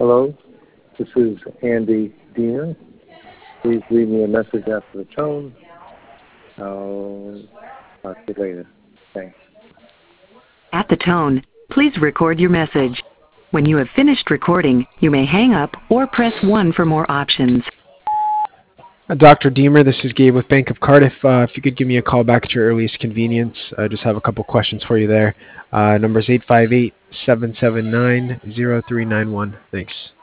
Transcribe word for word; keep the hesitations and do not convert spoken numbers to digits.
Hello, this is Andy Deaner. Please leave me a message after the tone. I'll talk to you later. Thanks. At the tone, please record your message. When you have finished recording, you may hang up or press one for more options. Uh, Doctor Deamer, this is Gabe with Bank of Cardiff. Uh, if you could give me a call back at your earliest convenience, I just have a couple questions for you there. Uh, number is eight five eight, seven seven nine, zero three nine one. Thanks.